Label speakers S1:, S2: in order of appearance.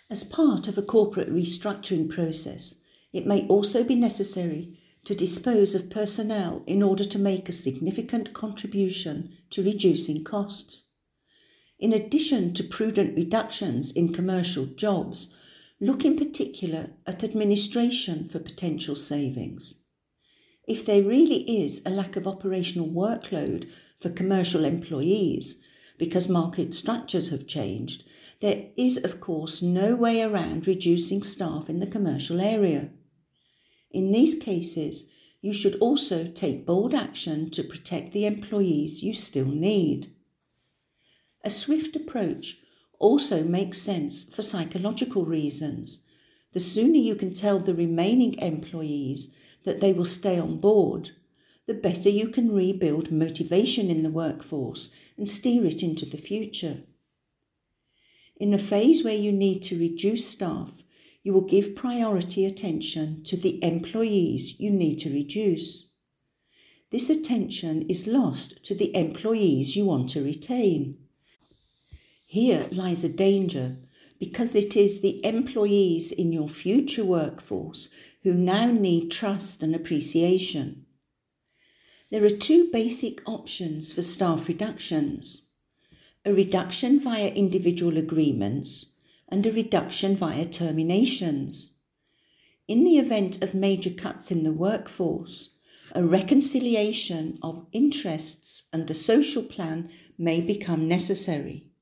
S1: As part of a corporate restructuring process, it may also be necessary to dispose of personnel in order to make a significant contribution to reducing costs. In addition to prudent reductions in commercial jobs, look in particular at administration for potential savings. If there really is a lack of operational workload for commercial employees because market structures have changed, there is of course no way around reducing staff in the commercial area. In these cases, you should also take bold action to protect the employees you still need. A swift approach also makes sense for psychological reasons. The sooner you can tell the remaining employees that they will stay on board, the better you can rebuild motivation in the workforce and steer it into the future. In a phase where you need to reduce staff, you will give priority attention to the employees you need to reduce. This attention is lost to the employees you want to retain. Here lies a danger, because it is the employees in your future workforce who now need trust and appreciation. There are two basic options for staff reductions: a reduction via individual agreements and a reduction via terminations. In the event of major cuts in the workforce, a reconciliation of interests and a social plan may become necessary.